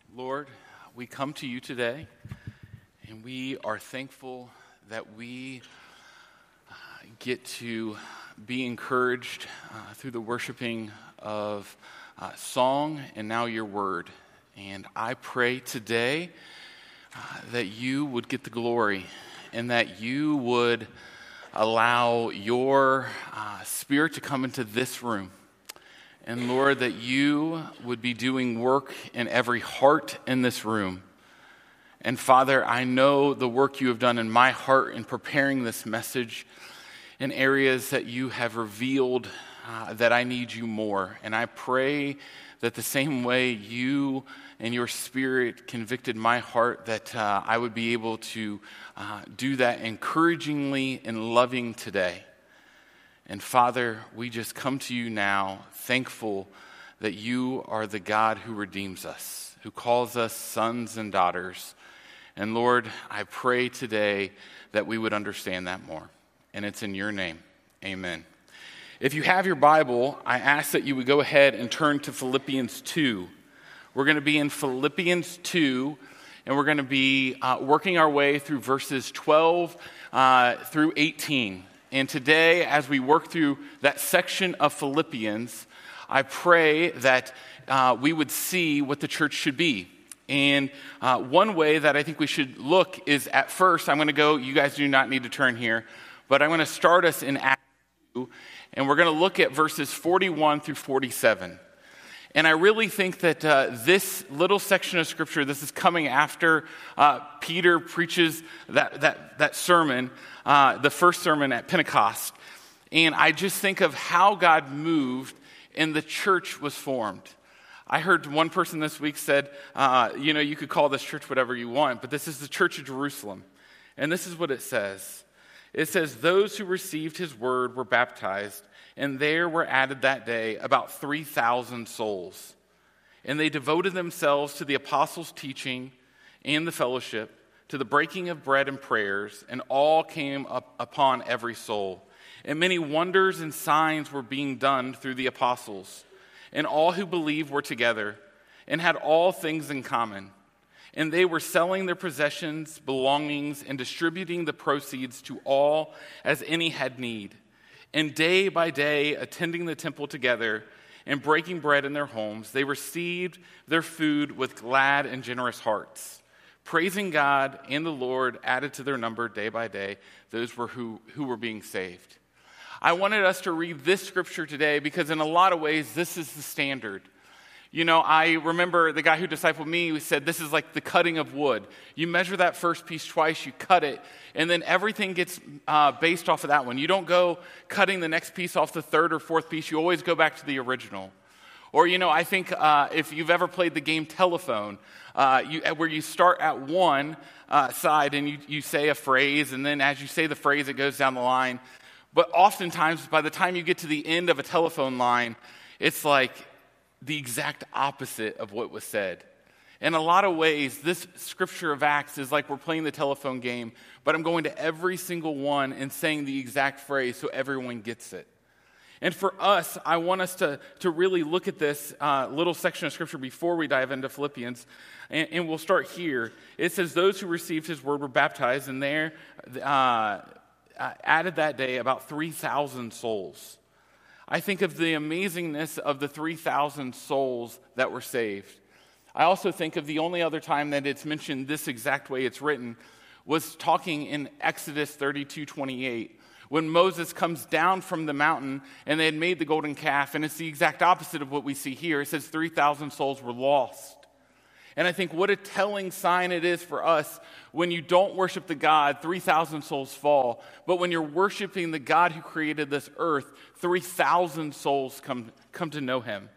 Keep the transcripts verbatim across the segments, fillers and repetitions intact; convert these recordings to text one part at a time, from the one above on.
Lord, we come to you today, and we are thankful that we uh, get to be encouraged uh, through the worshiping of uh, song and now your word. And I pray today uh, that you would get the glory and that you would allow your uh, spirit to come into this room. And Lord, that you would be doing work in every heart in this room. And Father, I know the work you have done in my heart in preparing this message in areas that you have revealed uh, that I need you more. And I pray that the same way you and your spirit convicted my heart, that uh, I would be able to uh, do that encouragingly and loving today. And Father, we just come to you now, thankful that you are the God who redeems us, who calls us sons and daughters. And Lord, I pray today that we would understand that more. And it's in your name. Amen. If you have your Bible, I ask that you would go ahead and turn to Philippians two. We're going to be in Philippians two, and we're going to be uh, working our way through verses twelve uh, through eighteen. And today, as we work through that section of Philippians, I pray that uh, we would see what the church should be. And uh, one way that I think we should look is, at first, I'm going to go, you guys do not need to turn here, but I'm going to start us in Acts two, and we're going to look at verses forty-one through forty-seven. And I really think that uh, this little section of Scripture, this is coming after uh, Peter preaches that that, that sermon, uh, the first sermon at Pentecost. And I just think of how God moved and the church was formed. I heard one person this week said, uh, you know, you could call this church whatever you want, but this is the Church of Jerusalem. And this is what it says. It says, those who received his word were baptized, and there were added that day about three thousand souls. And they devoted themselves to the apostles' teaching and the fellowship, to the breaking of bread and prayers, and all came up upon every soul. And many wonders and signs were being done through the apostles. And all who believed were together and had all things in common. And they were selling their possessions, belongings, and distributing the proceeds to all as any had need. And day by day, attending the temple together and breaking bread in their homes, they received their food with glad and generous hearts, praising God, and the Lord added to their number day by day those were who, who were being saved. I wanted us to read this scripture today because in a lot of ways, this is the standard. You know, I remember the guy who discipled me who said this is like the cutting of wood. You measure that first piece twice, you cut it, and then everything gets uh, based off of that one. You don't go cutting the next piece off the third or fourth piece. You always go back to the original. Or, you know, I think uh, if you've ever played the game Telephone, uh, you, where you start at one uh, side and you, you say a phrase, and then as you say the phrase, it goes down the line. But oftentimes, by the time you get to the end of a telephone line, it's like the exact opposite of what was said. In a lot of ways, this scripture of Acts is like we're playing the telephone game, but I'm going to every single one and saying the exact phrase so everyone gets it. And for us, I want us to, to really look at this uh, little section of scripture before we dive into Philippians, and, and we'll start here. It says, those who received his word were baptized, and there uh, added that day about three thousand souls. I think of the amazingness of the three thousand souls that were saved. I also think of the only other time that it's mentioned this exact way it's written was talking in Exodus thirty-two twenty-eight, when Moses comes down from the mountain and they had made the golden calf, and it's the exact opposite of what we see here. It says three thousand souls were lost. And I think what a telling sign it is for us when you don't worship the God, three thousand souls fall. But when you're worshiping the God who created this earth, three thousand souls come, come to know him.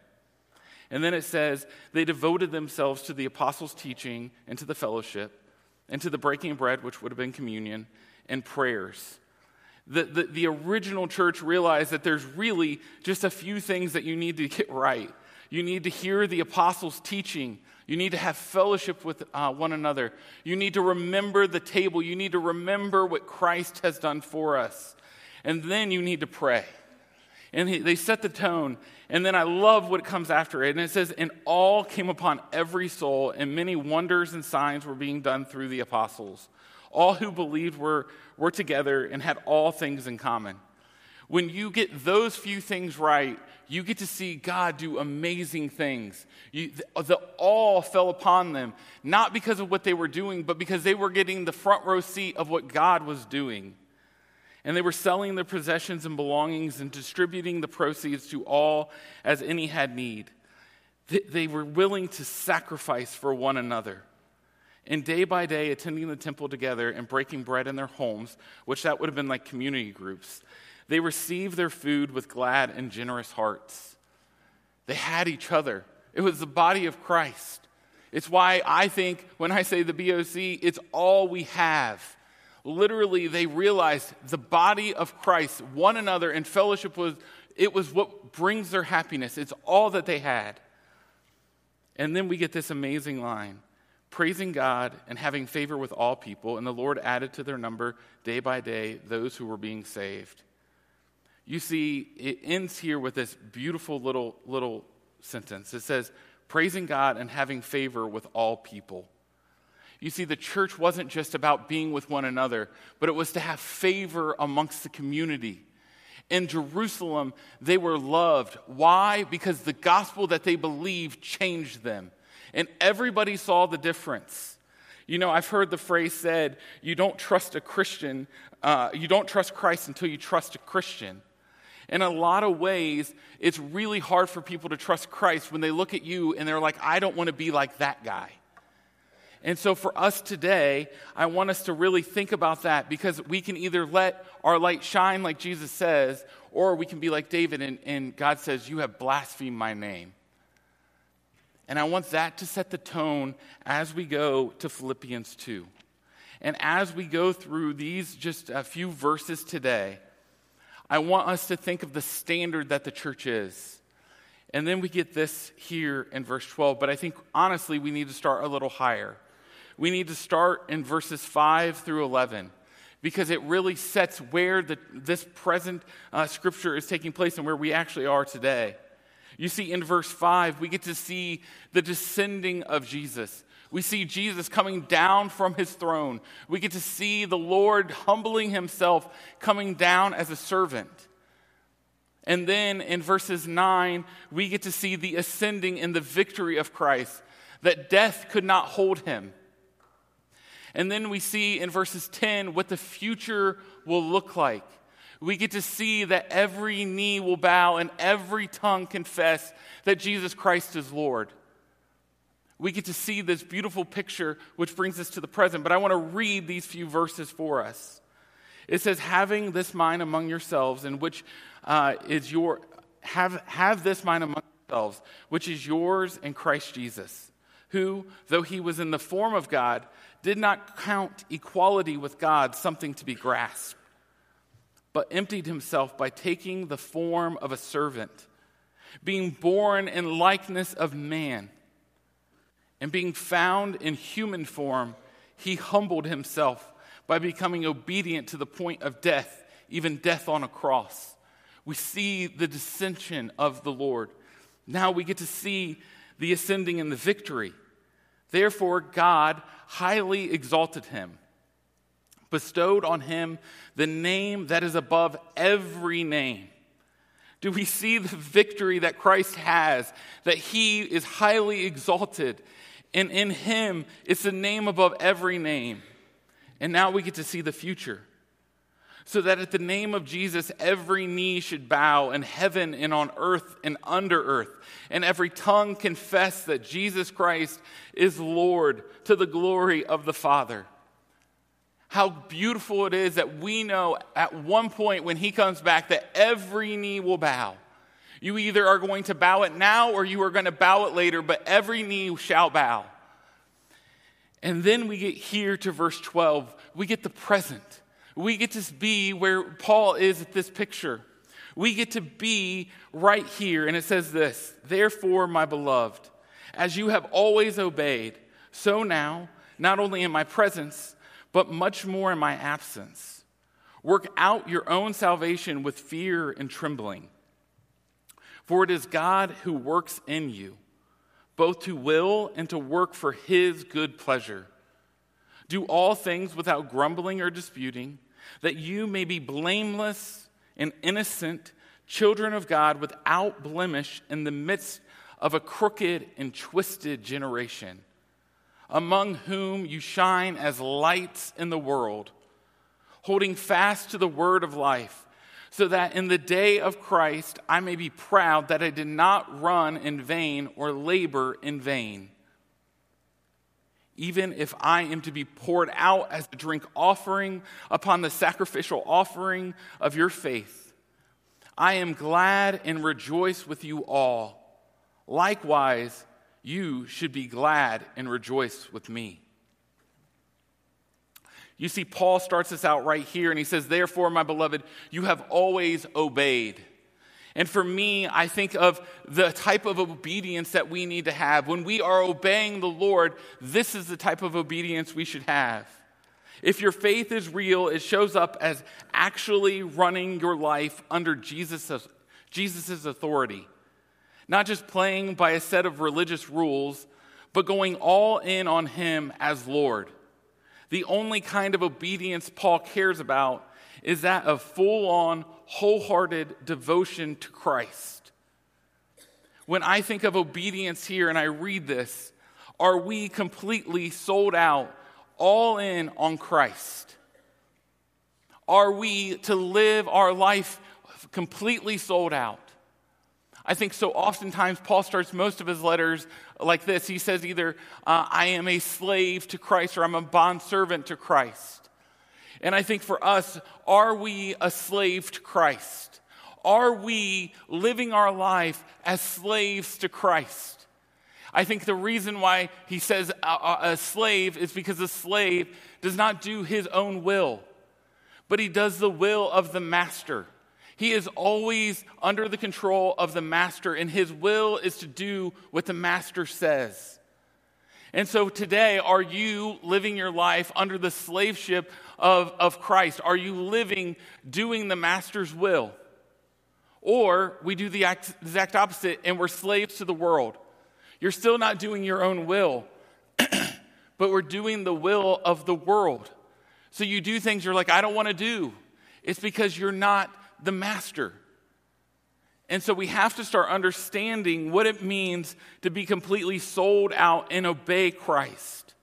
And then it says, they devoted themselves to the apostles' teaching and to the fellowship and to the breaking of bread, which would have been communion, and prayers. The, the, the original church realized that there's really just a few things that you need to get right. You need to hear the apostles' teaching. You need to have fellowship with uh, one another. You need to remember the table. You need to remember what Christ has done for us. And then you need to pray. And he, they set the tone. And then I love what comes after it. And it says, and all came upon every soul, and many wonders and signs were being done through the apostles. All who believed were, were together and had all things in common. When you get those few things right, you get to see God do amazing things. You, the, the awe fell upon them, not because of what they were doing, but because they were getting the front row seat of what God was doing. And they were selling their possessions and belongings and distributing the proceeds to all as any had need. They, they were willing to sacrifice for one another. And day by day, attending the temple together and breaking bread in their homes, which that would have been like community groups, they received their food with glad and generous hearts. They had each other. It was the body of Christ. It's why I think when I say the B O C, it's all we have. Literally, they realized the body of Christ, one another, and fellowship was, it was what brings their happiness. It's all that they had. And then we get this amazing line, praising God and having favor with all people, and the Lord added to their number day by day those who were being saved. You see, it ends here with this beautiful little, little sentence. It says, praising God and having favor with all people. You see, the church wasn't just about being with one another, but it was to have favor amongst the community. In Jerusalem, they were loved. Why? Because the gospel that they believed changed them. And everybody saw the difference. You know, I've heard the phrase said, you don't trust a Christian, uh, you don't trust Christ until you trust a Christian. In a lot of ways, it's really hard for people to trust Christ when they look at you and they're like, I don't want to be like that guy. And so for us today, I want us to really think about that, because we can either let our light shine like Jesus says, or we can be like David and, and God says, you have blasphemed my name. And I want that to set the tone as we go to Philippians two. And as we go through these just a few verses today, I want us to think of the standard that the church is. And then we get this here in verse twelve. But I think, honestly, we need to start a little higher. We need to start in verses five through eleven, because it really sets where the, this present uh, scripture is taking place and where we actually are today. You see, in verse five, we get to see the descending of Jesus. We see Jesus coming down from his throne. We get to see the Lord humbling himself, coming down as a servant. And then in verses nine, we get to see the ascending and the victory of Christ, that death could not hold him. And then we see in verses ten what the future will look like. We get to see that every knee will bow and every tongue confess that Jesus Christ is Lord. We get to see this beautiful picture, which brings us to the present. But I want to read these few verses for us. It says, having this mind among yourselves, in which uh, is your have have this mind among yourselves, which is yours in Christ Jesus, who, though he was in the form of God, did not count equality with God something to be grasped, but emptied himself by taking the form of a servant, being born in likeness of man, and being found in human form, he humbled himself by becoming obedient to the point of death, even death on a cross. We see the descension of the Lord. Now we get to see the ascending and the victory. Therefore, God highly exalted him, bestowed on him the name that is above every name. Do we see the victory that Christ has, that he is highly exalted, and in him it's the name above every name? And now we get to see the future. So that at the name of Jesus, every knee should bow in heaven and on earth and under earth, and every tongue confess that Jesus Christ is Lord, to the glory of the Father. How beautiful it is that we know at one point when he comes back that every knee will bow. You either are going to bow it now or you are going to bow it later, but every knee shall bow. And then we get here to verse twelve. We get the present. We get to be where Paul is at this picture. We get to be right here. And it says this, therefore, my beloved, as you have always obeyed, so now, not only in my presence, but much more in my absence, work out your own salvation with fear and trembling. For it is God who works in you, both to will and to work for his good pleasure. Do all things without grumbling or disputing, that you may be blameless and innocent, children of God without blemish in the midst of a crooked and twisted generation, among whom you shine as lights in the world, holding fast to the word of life, so that in the day of Christ I may be proud that I did not run in vain or labor in vain. Even if I am to be poured out as a drink offering upon the sacrificial offering of your faith, I am glad and rejoice with you all. Likewise, you should be glad and rejoice with me. You see, Paul starts us out right here, and he says, therefore, my beloved, you have always obeyed. And for me, I think of the type of obedience that we need to have. When we are obeying the Lord, this is the type of obedience we should have. If your faith is real, it shows up as actually running your life under Jesus' Jesus's authority. Not just playing by a set of religious rules, but going all in on him as Lord. The only kind of obedience Paul cares about is that of full-on, wholehearted devotion to Christ. When I think of obedience here and I read this, are we completely sold out, all in on Christ? Are we to live our life completely sold out? I think so oftentimes Paul starts most of his letters like this. He says either, uh, I am a slave to Christ or I'm a bondservant to Christ. And I think for us, are we a slave to Christ? Are we living our life as slaves to Christ? I think the reason why he says a, a slave is because a slave does not do his own will, but he does the will of the master. He is always under the control of the master, and his will is to do what the master says. And so today, are you living your life under the slaveship of, of Christ? Are you living doing the master's will? Or we do the exact opposite, and we're slaves to the world. You're still not doing your own will, but we're doing the will of the world. So you do things you're like, I don't want to do. It's because you're not the master. And so we have to start understanding what it means to be completely sold out and obey Christ.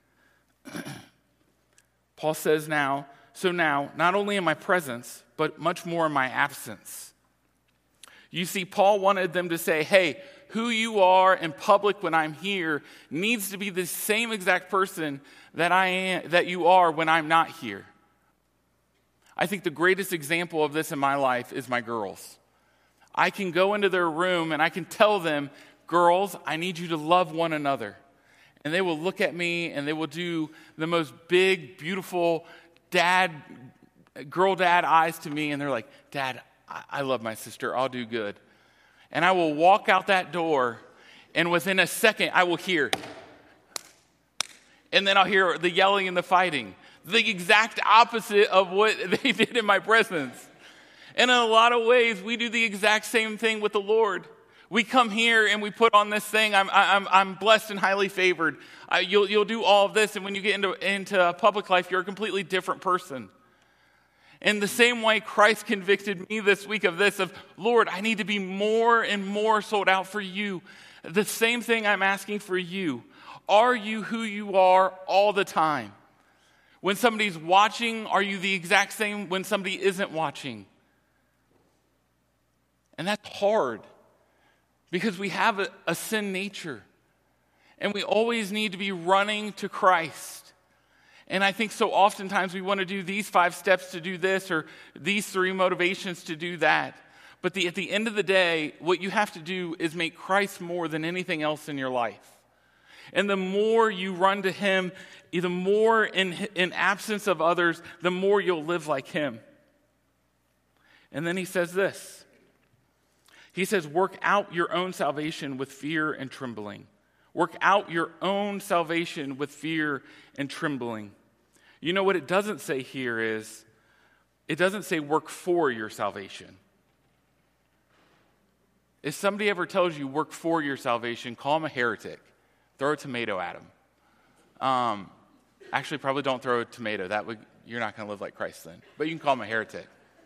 Paul says now, so now, not only in my presence, but much more in my absence. You see, Paul wanted them to say, hey, who you are in public when I'm here needs to be the same exact person that I am, that you are when I'm not here. I think the greatest example of this in my life is my girls. I can go into their room and I can tell them, girls, I need you to love one another. And they will look at me and they will do the most big, beautiful dad, girl dad eyes to me. And they're like, Dad, I love my sister. I'll do good. And I will walk out that door, and within a second I will hear. And then I'll hear the yelling and the fighting. The exact opposite of what they did in my presence. And in a lot of ways, we do the exact same thing with the Lord. We come here and we put on this thing, I'm I'm I'm blessed and highly favored. I, you'll you'll do all of this, and when you get into into public life, you're a completely different person. In the same way, Christ convicted me this week of this, of, Lord, I need to be more and more sold out for you. The same thing I'm asking for you. Are you who you are all the time? When somebody's watching, are you the exact same when somebody isn't watching? And that's hard because we have a, a sin nature. And we always need to be running to Christ. And I think so oftentimes we want to do these five steps to do this or these three motivations to do that. But the, at the end of the day, what you have to do is make Christ more than anything else in your life. And the more you run to him, the more in, in absence of others, the more you'll live like him. And then he says this. He says, work out your own salvation with fear and trembling. Work out your own salvation with fear and trembling. You know what it doesn't say here is, it doesn't say work for your salvation. If somebody ever tells you work for your salvation, call them a heretic. Throw a tomato at them. Um, actually, probably don't throw a tomato. That would you're not going to live like Christ then. But you can call them a heretic.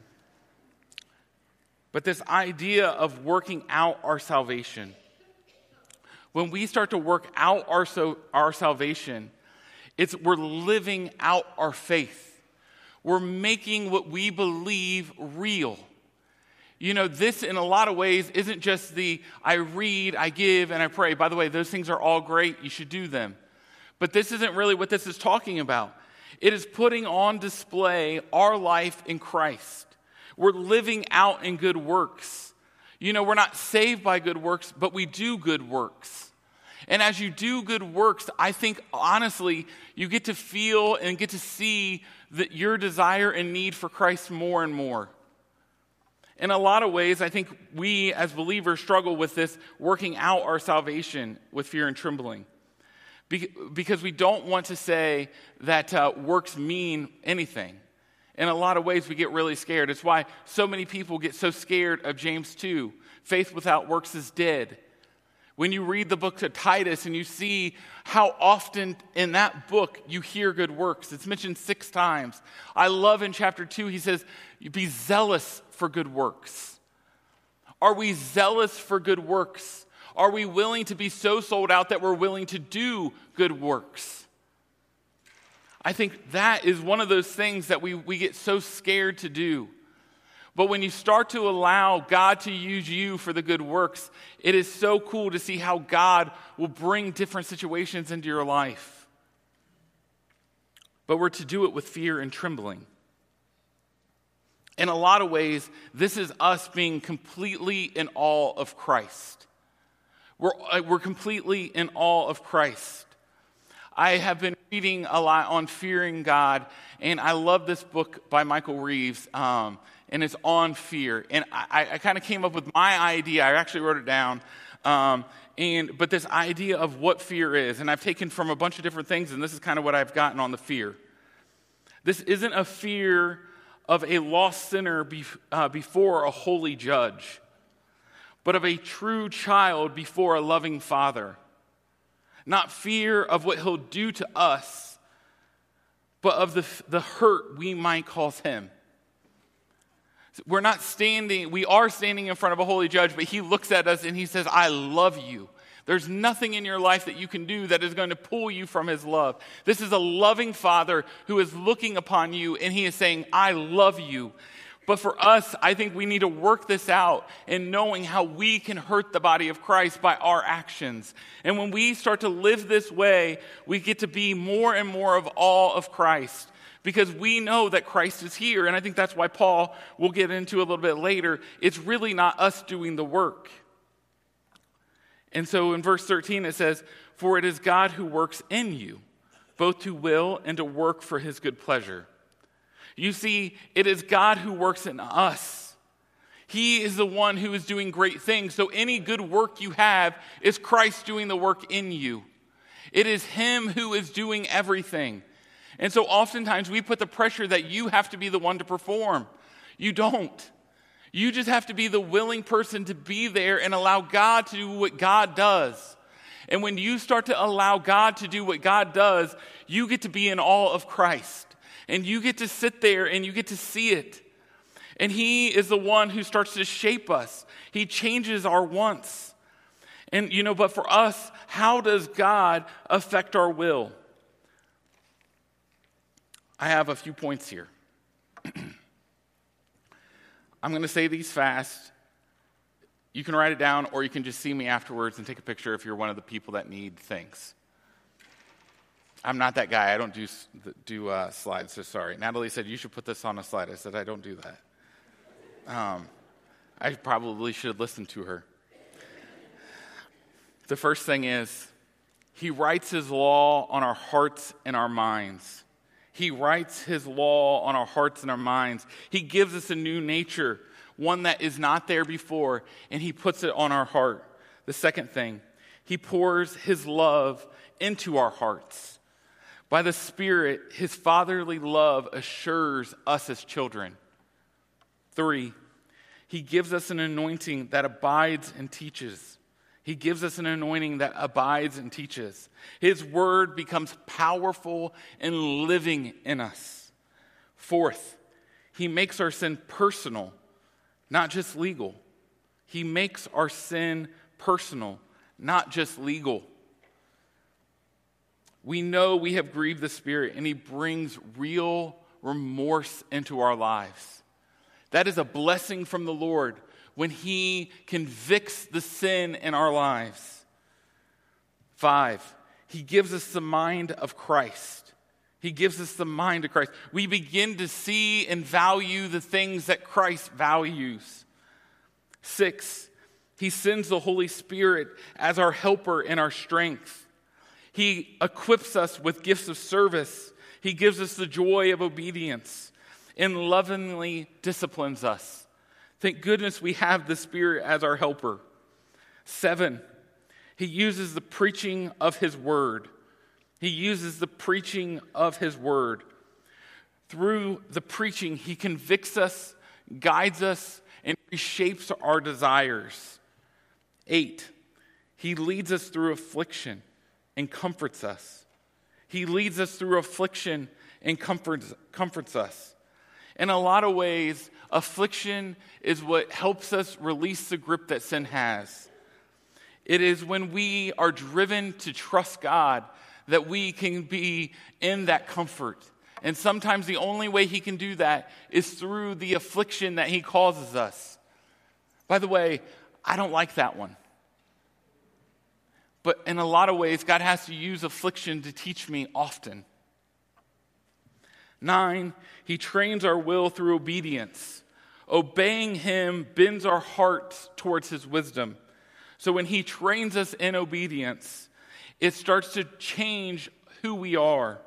But this idea of working out our salvation, when we start to work out our so, our salvation, it's we're living out our faith. We're making what we believe real. You know, this in a lot of ways isn't just the I read, I give, and I pray. By the way, those things are all great. You should do them. But this isn't really what this is talking about. It is putting on display our life in Christ. We're living out in good works. You know, we're not saved by good works, but we do good works. And as you do good works, I think, honestly, you get to feel and get to see that your desire and need for Christ more and more. In a lot of ways, I think we as believers struggle with this working out our salvation with fear and trembling. Because we don't want to say that uh, works mean anything. In a lot of ways, we get really scared. It's why so many people get so scared of James two. Faith without works is dead. When you read the book of Titus and you see how often in that book you hear good works. It's mentioned six times. I love in chapter two, he says, be zealous for good works. Are we zealous for good works? Are we willing to be so sold out that we're willing to do good works? I think that is one of those things that we, we get so scared to do. But when you start to allow God to use you for the good works, it is so cool to see how God will bring different situations into your life. But we're to do it with fear and trembling. In a lot of ways, this is us being completely in awe of Christ. We're, we're completely in awe of Christ. I have been reading a lot on fearing God, and I love this book by Michael Reeves, um, and it's on fear. And I, I kind of came up with my idea. I actually wrote it down. Um, and but this idea of what fear is, and I've taken from a bunch of different things, and this is kind of what I've gotten on the fear. This isn't a fear of a lost sinner be, uh, before a holy judge, but of a true child before a loving father. Not fear of what he'll do to us, but of the, the hurt we might cause him. We're not standing, we are standing in front of a holy judge, but he looks at us and he says, I love you. There's nothing in your life that you can do that is going to pull you from his love. This is a loving father who is looking upon you and he is saying, I love you. But for us, I think we need to work this out in knowing how we can hurt the body of Christ by our actions. And when we start to live this way, we get to be more and more of awe of Christ because we know that Christ is here. And I think that's why Paul, we'll get into a little bit later, it's really not us doing the work. And so in verse thirteen it says, for it is God who works in you, both to will and to work for his good pleasure. You see, it is God who works in us. He is the one who is doing great things. So any good work you have is Christ doing the work in you. It is him who is doing everything. And so oftentimes we put the pressure that you have to be the one to perform. You don't. You just have to be the willing person to be there and allow God to do what God does. And when you start to allow God to do what God does, you get to be in awe of Christ. And you get to sit there and you get to see it. And he is the one who starts to shape us. He changes our wants. And, you know, but for us, how does God affect our will? I have a few points here. I'm going to say these fast. You can write it down or you can just see me afterwards and take a picture if you're one of the people that need things. I'm not that guy. I don't do do uh, slides, so sorry. Natalie said, you should put this on a slide. I said, I don't do that. Um, I probably should listen to her. The first thing is, he writes his law on our hearts and our minds. He writes his law on our hearts and our minds. He gives us a new nature, one that is not there before, and he puts it on our heart. The second thing, he pours his love into our hearts. By the Spirit, his fatherly love assures us as children. Three, He gives us an anointing that abides and teaches. He gives us an anointing that abides and teaches. His word becomes powerful and living in us. Fourth, he makes our sin personal, not just legal. He makes our sin personal, not just legal. We know we have grieved the Spirit, and he brings real remorse into our lives. That is a blessing from the Lord when he convicts the sin in our lives. Five, he gives us the mind of Christ. He gives us the mind of Christ. We begin to see and value the things that Christ values. Six, he sends the Holy Spirit as our helper and our strength. He equips us with gifts of service. He gives us the joy of obedience and lovingly disciplines us. Thank goodness we have the Spirit as our helper. Seven, he uses the preaching of his word. He uses the preaching of his word. Through the preaching, he convicts us, guides us, and reshapes our desires. Eight, he leads us through affliction and comforts us. He leads us through affliction and comforts, comforts us. In a lot of ways, affliction is what helps us release the grip that sin has. It is when we are driven to trust God that we can be in that comfort. And sometimes the only way he can do that is through the affliction that he causes us. By the way, I don't like that one. But in a lot of ways, God has to use affliction to teach me often. Nine, he trains our will through obedience. Obeying him bends our hearts towards his wisdom. So when he trains us in obedience, it starts to change who we are.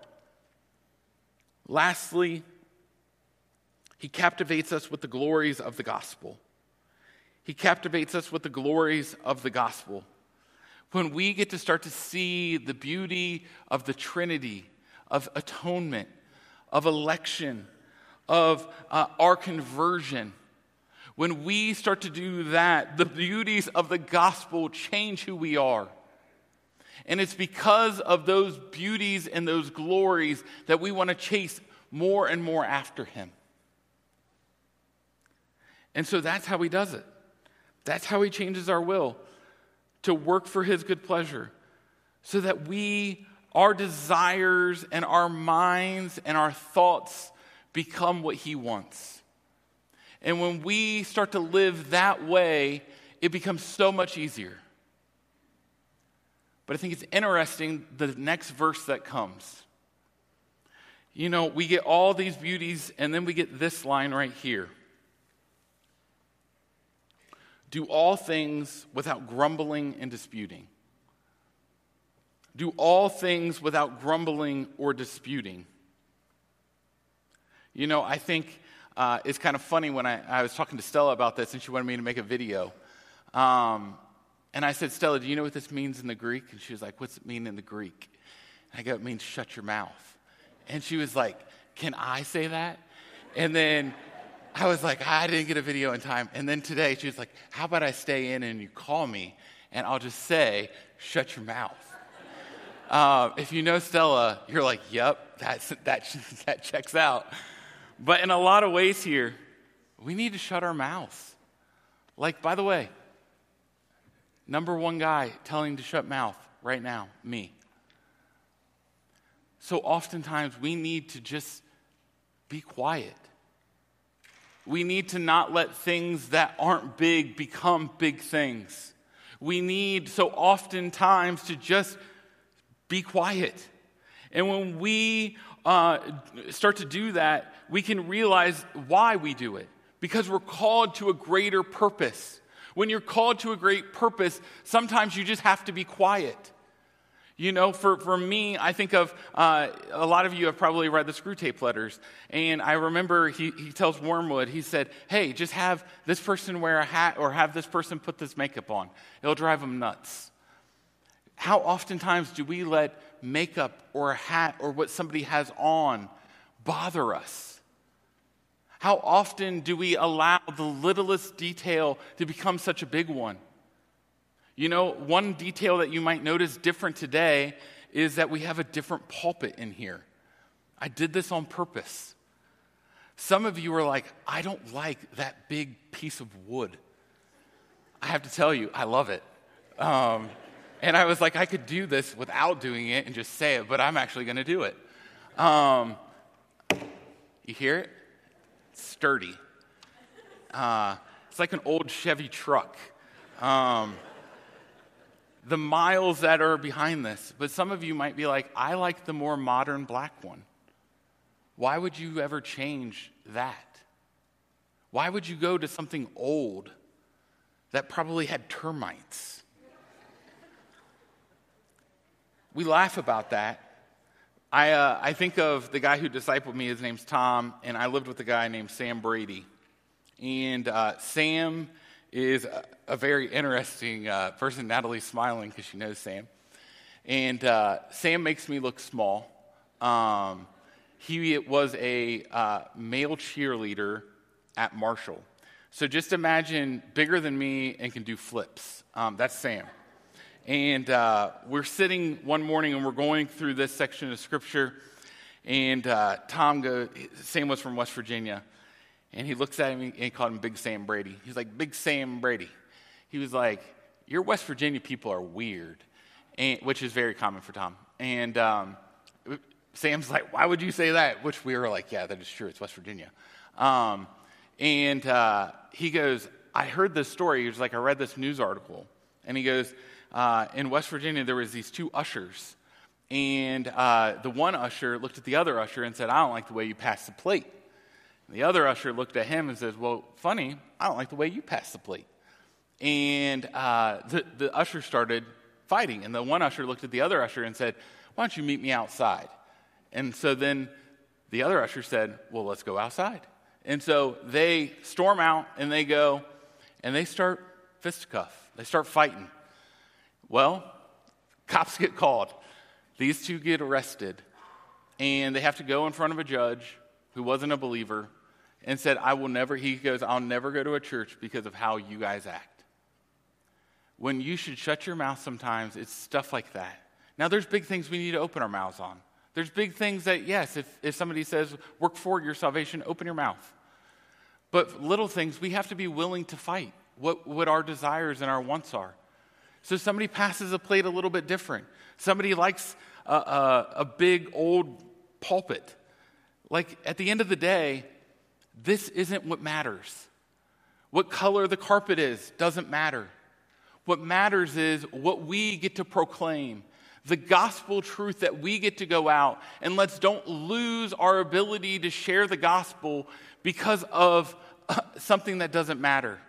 Lastly, he captivates us with the glories of the gospel. He captivates us with the glories of the gospel. When we get to start to see the beauty of the Trinity, of atonement, of election, of uh, our conversion, when we start to do that, the beauties of the gospel change who we are. And it's because of those beauties and those glories that we want to chase more and more after him. And so that's how he does it. That's how he changes our will to work for his good pleasure, so that we, our desires and our minds and our thoughts become what he wants. And when we start to live that way, it becomes so much easier. But I think it's interesting, the next verse that comes. You know, we get all these beauties, and then we get this line right here. Do all things without grumbling and disputing. Do all things without grumbling or disputing. You know, I think uh, it's kind of funny when I, I was talking to Stella about this, and she wanted me to make a video. Um, and I said, Stella, do you know what this means in the Greek? And she was like, what's it mean in the Greek? And I go, it means shut your mouth. And she was like, can I say that? And then I was like, I didn't get a video in time. And then today she was like, how about I stay in and you call me and I'll just say, shut your mouth. uh, if you know Stella, you're like, yep, that's, that, that checks out. But in a lot of ways here, we need to shut our mouths. Like, by the way, number one guy telling to shut mouth right now, me. So oftentimes we need to just be quiet. We need to not let things that aren't big become big things. We need so oftentimes to just be quiet. And when we uh, start to do that, we can realize why we do it. Because we're called to a greater purpose. When you're called to a great purpose, sometimes you just have to be quiet. You know, for, for me, I think of, uh, a lot of you have probably read the Screw Tape Letters. And I remember he, he tells Wormwood, he said, hey, just have this person wear a hat or have this person put this makeup on. It'll drive them nuts. How oftentimes do we let makeup or a hat or what somebody has on bother us? How often do we allow the littlest detail to become such a big one? You know, one detail that you might notice different today is that we have a different pulpit in here. I did this on purpose. Some of you are like, I don't like that big piece of wood. I have to tell you, I love it. Um, and I was like, I could do this without doing it and just say it, but I'm actually going to do it. Um, you hear it? It's sturdy. Uh, it's like an old Chevy truck. Um, the miles that are behind this. But some of you might be like, I like the more modern black one. Why would you ever change that? Why would you go to something old that probably had termites? We laugh about that. I uh, I think of the guy who discipled me. His name's Tom, and I lived with a guy named Sam Brady. And uh, Sam is a, a very interesting uh, person. Natalie's smiling because she knows Sam. And uh, Sam makes me look small. Um, he was a uh, male cheerleader at Marshall. So just imagine bigger than me and can do flips. Um, that's Sam. And uh, we're sitting one morning and we're going through this section of Scripture. And uh, Tom goes, Sam was from West Virginia. And he looks at him and he called him Big Sam Brady. He's like, Big Sam Brady. He was like, your West Virginia people are weird, and, which is very common for Tom. And um, Sam's like, why would you say that? Which we were like, yeah, that is true. It's West Virginia. Um, and uh, he goes, I heard this story. He was like, I read this news article. And he goes, uh, in West Virginia, there was these two ushers. And uh, the one usher looked at the other usher and said, I don't like the way you pass the plate. And the other usher looked at him and says, well, funny, I don't like the way you pass the plate. And uh, the, the usher started fighting. And the one usher looked at the other usher and said, why don't you meet me outside? And so then the other usher said, well, let's go outside. And so they storm out and they go and they start fisticuff. They start fighting. Well, cops get called. These two get arrested. And they have to go in front of a judge who wasn't a believer and said, I will never, he goes, I'll never go to a church because of how you guys act. When you should shut your mouth sometimes, it's stuff like that. Now, there's big things we need to open our mouths on. There's big things that, yes, if, if somebody says, work for your salvation, open your mouth. But little things, we have to be willing to fight what, what our desires and our wants are. So somebody passes a plate a little bit different. Somebody likes a, a, a big old pulpit. Like, at the end of the day, this isn't what matters. What color the carpet is doesn't matter. What matters is what we get to proclaim. The gospel truth that we get to go out, and let's don't lose our ability to share the gospel because of uh, something that doesn't matter.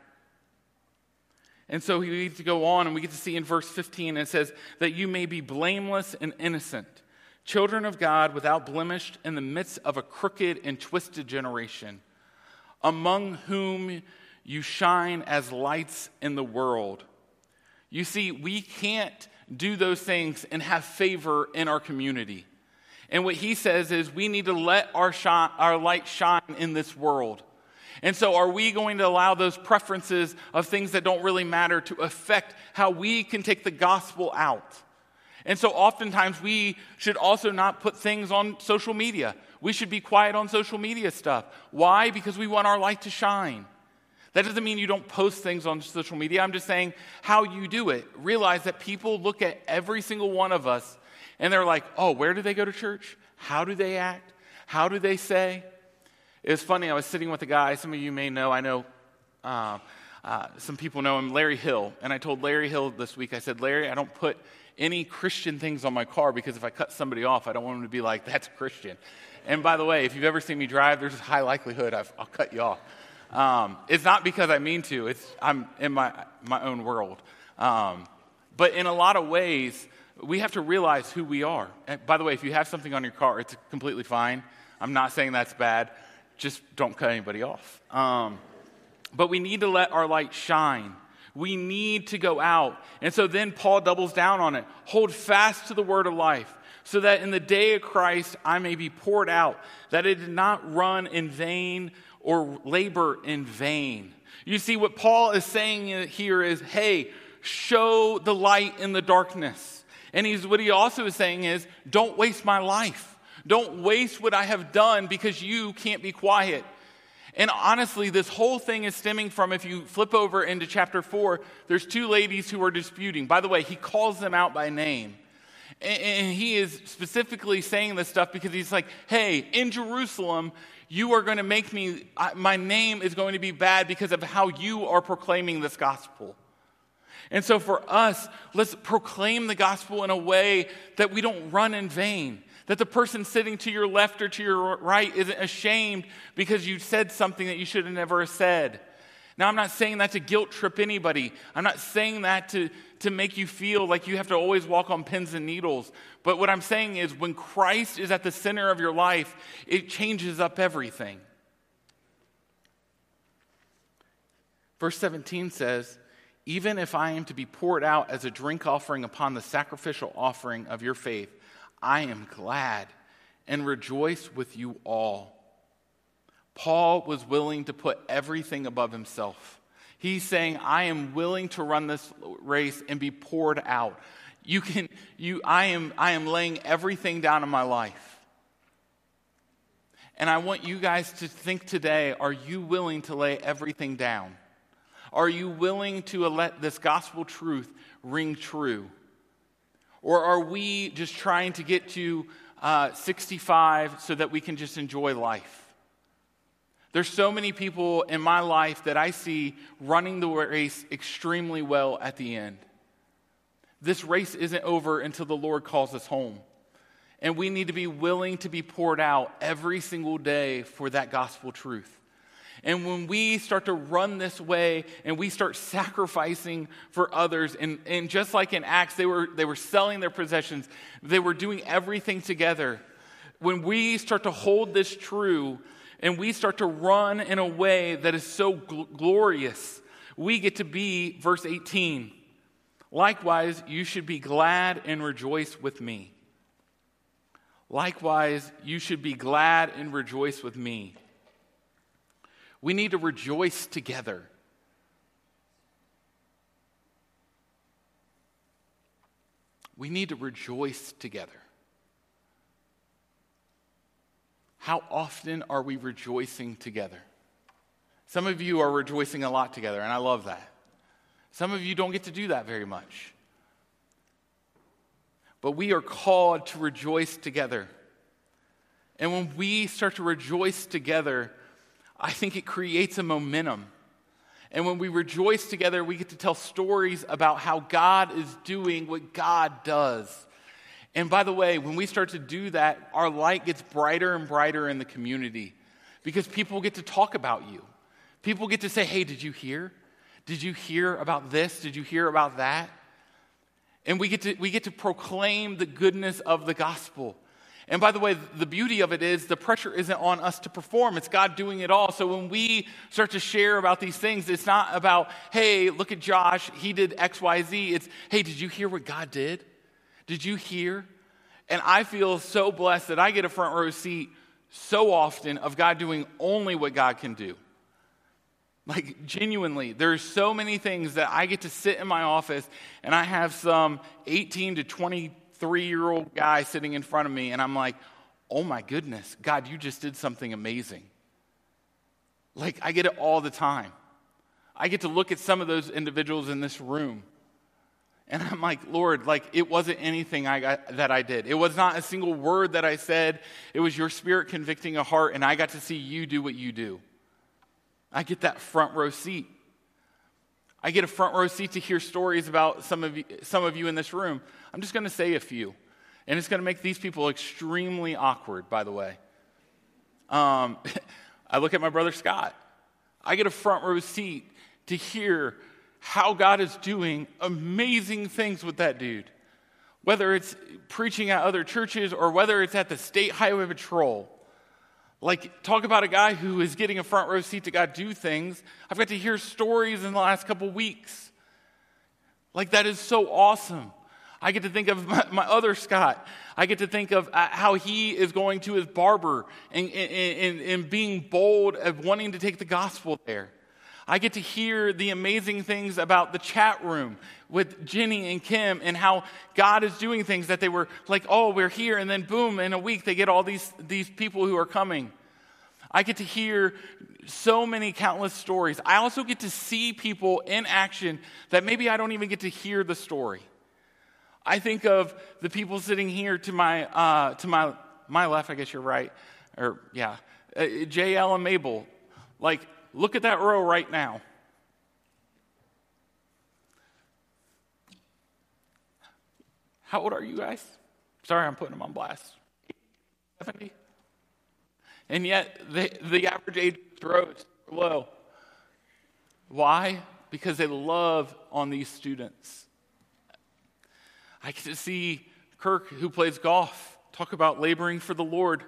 And so we need to go on, and we get to see in verse fifteen, it says that you may be blameless and innocent, children of God without blemish in the midst of a crooked and twisted generation, among whom you shine as lights in the world. You see, we can't do those things and have favor in our community. And what he says is we need to let our shine, our light shine in this world. And so are we going to allow those preferences of things that don't really matter to affect how we can take the gospel out? And so oftentimes we should also not put things on social media. We should be quiet on social media stuff. Why? Because we want our light to shine. That doesn't mean you don't post things on social media. I'm just saying how you do it. Realize that people look at every single one of us and they're like, oh, where do they go to church? How do they act? How do they say? It was funny, I was sitting with a guy, some of you may know, I know uh, uh, some people know him, Larry Hill. And I told Larry Hill this week, I said, Larry, I don't put any Christian things on my car because if I cut somebody off, I don't want them to be like, that's Christian. And by the way, if you've ever seen me drive, there's a high likelihood I've, I'll cut you off. Um, it's not because I mean to. It's I'm in my my own world. Um, but in a lot of ways, we have to realize who we are. And by the way, if you have something on your car, it's completely fine. I'm not saying that's bad. Just don't cut anybody off. Um, but we need to let our light shine. We need to go out. And so then Paul doubles down on it. Hold fast to the word of life, so that in the day of Christ I may be poured out, that it did not run in vain or labor in vain. You see, what Paul is saying here is, hey, show the light in the darkness. And he's what he also is saying is, don't waste my life. Don't waste what I have done because you can't be quiet. And honestly, this whole thing is stemming from, if you flip over into chapter four, there's two ladies who are disputing. By the way, he calls them out by name. And he is specifically saying this stuff because he's like, hey, in Jerusalem, you are going to make me, my name is going to be bad because of how you are proclaiming this gospel. And so for us, let's proclaim the gospel in a way that we don't run in vain. That the person sitting to your left or to your right isn't ashamed because you said something that you should have never said. Now, I'm not saying that to guilt trip anybody. I'm not saying that to, to make you feel like you have to always walk on pins and needles. But what I'm saying is when Christ is at the center of your life, it changes up everything. Verse seventeen says, even if I am to be poured out as a drink offering upon the sacrificial offering of your faith, I am glad and rejoice with you all. Paul was willing to put everything above himself. He's saying, I am willing to run this race and be poured out. You can, you, I am, I am laying everything down in my life. And I want you guys to think today, are you willing to lay everything down? Are you willing to let this gospel truth ring true? Or are we just trying to get to uh, sixty-five so that we can just enjoy life? There's so many people in my life that I see running the race extremely well at the end. This race isn't over until the Lord calls us home. And we need to be willing to be poured out every single day for that gospel truth. And when we start to run this way and we start sacrificing for others, and, and just like in Acts, they were, they were selling their possessions, they were doing everything together. When we start to hold this true and we start to run in a way that is so gl- glorious, we get to be, verse eighteen, likewise, you should be glad and rejoice with me. Likewise, you should be glad and rejoice with me. We need to rejoice together. We need to rejoice together. How often are we rejoicing together? Some of you are rejoicing a lot together, and I love that. Some of you don't get to do that very much. But we are called to rejoice together. And when we start to rejoice together, I think it creates a momentum. And when we rejoice together, we get to tell stories about how God is doing what God does. And by the way, when we start to do that, our light gets brighter and brighter in the community because people get to talk about you. People get to say, hey, did you hear? Did you hear about this? Did you hear about that? And we get to, we get to proclaim the goodness of the gospel. And by the way, the beauty of it is the pressure isn't on us to perform. It's God doing it all. So when we start to share about these things, it's not about, hey, look at Josh. He did X, Y, Z. It's, hey, did you hear what God did? Did you hear? And I feel so blessed that I get a front row seat so often of God doing only what God can do. Like, genuinely, there's so many things that I get to sit in my office and I have some eighteen to twenty-three-year-old guy sitting in front of me and I'm like, oh my goodness, God, you just did something amazing. Like, I get it all the time. I get to look at some of those individuals in this room and I'm like, Lord, like, it wasn't anything I got, that I did. It was not a single word that I said. It was your Spirit convicting a heart and I got to see you do what you do. I get that front row seat. I get a front row seat to hear stories about some of you, some of you in this room. I'm just going to say a few. And it's going to make these people extremely awkward, by the way. Um, I look at my brother Scott. I get a front row seat to hear how God is doing amazing things with that dude. Whether it's preaching at other churches or whether it's at the State Highway Patrol. Like, talk about a guy who is getting a front row seat to God do things. I've got to hear stories in the last couple weeks. Like, that is so awesome. I get to think of my, my other Scott. I get to think of uh, how he is going to his barber and, and, and, and being bold of wanting to take the gospel there. I get to hear the amazing things about the chat room with Jenny and Kim and how God is doing things that they were like, oh, we're here. And then boom, in a week, they get all these, these people who are coming. I get to hear so many countless stories. I also get to see people in action that maybe I don't even get to hear the story. I think of the people sitting here to my uh, to my my left. I guess you're right, or yeah, uh, J L and Mabel. Like, look at that row right now. How old are you guys? Sorry, I'm putting them on blast. seventy. And yet, the the average age of the row is low. Why? Because they love on these students. I get to see Kirk, who plays golf, talk about laboring for the Lord.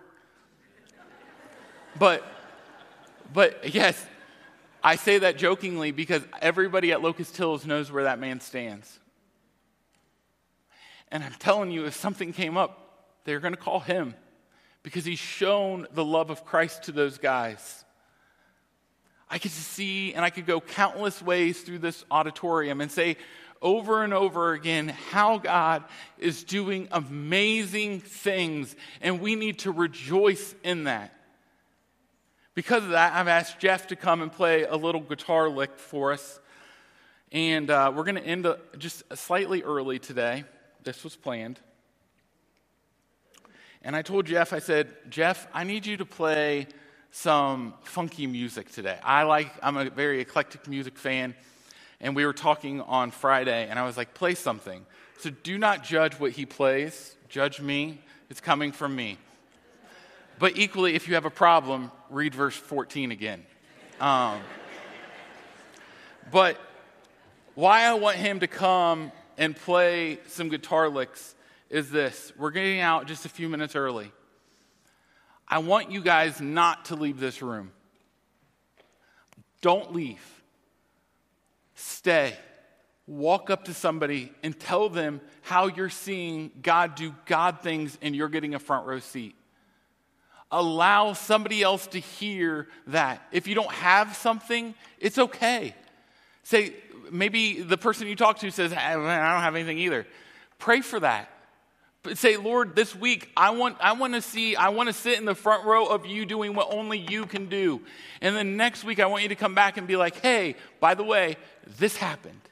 But, but yes, I say that jokingly because everybody at Locust Hills knows where that man stands. And I'm telling you, if something came up, they're going to call him because he's shown the love of Christ to those guys. I get to see, and I could go countless ways through this auditorium and say, over and over again, how God is doing amazing things, and we need to rejoice in that. Because of that, I've asked Jeff to come and play a little guitar lick for us, and uh, we're going to end up just slightly early today. This was planned. And I told Jeff, I said, Jeff, I need you to play some funky music today. I like, I'm a very eclectic music fan. And we were talking on Friday, and I was like, play something. So do not judge what he plays. Judge me. It's coming from me. But equally, if you have a problem, read verse fourteen again. Um, but why I want him to come and play some guitar licks is this. We're getting out just a few minutes early. I want you guys not to leave this room. Don't leave. Stay. Walk up to somebody and tell them how you're seeing God do God things and you're getting a front row seat. Allow somebody else to hear that. If you don't have something, it's okay. Say, maybe the person you talk to says, I don't have anything either. Pray for that. But say, Lord, this week, I want I want to see, I want to sit in the front row of you doing what only you can do. And then next week, I want you to come back and be like, hey, by the way, this happened.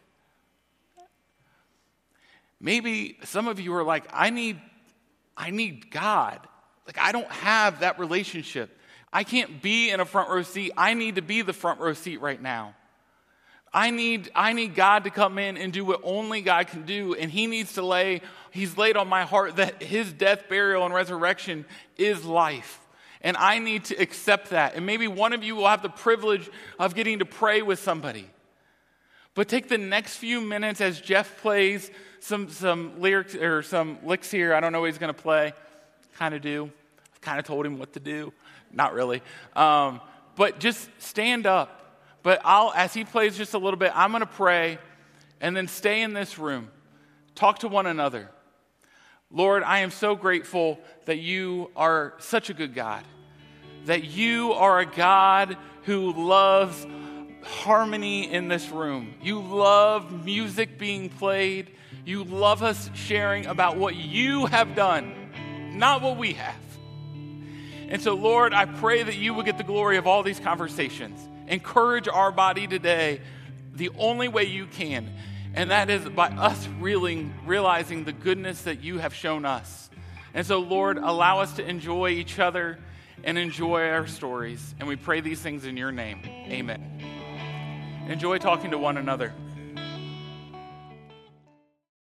Maybe some of you are like, I need, I need God. Like, I don't have that relationship. I can't be in a front row seat. I need to be the front row seat right now. I need, I need God to come in and do what only God can do. And he needs to lay, he's laid on my heart that his death, burial, and resurrection is life. And I need to accept that. And maybe one of you will have the privilege of getting to pray with somebody. But take the next few minutes as Jeff plays some, some lyrics or some licks here. I don't know what he's going to play. Kind of do. I've kind of told him what to do. Not really. Um, but just stand up. But I'll, as he plays just a little bit, I'm going to pray and then stay in this room. Talk to one another. Lord, I am so grateful that you are such a good God. That you are a God who loves harmony in this room. You love music being played. You love us sharing about what you have done, not what we have. And so, Lord, I pray that you will get the glory of all these conversations. Encourage our body today the only way you can, and that is by us really realizing the goodness that you have shown us. And so, Lord, allow us to enjoy each other and enjoy our stories. And we pray these things in your name. Amen. Enjoy talking to one another.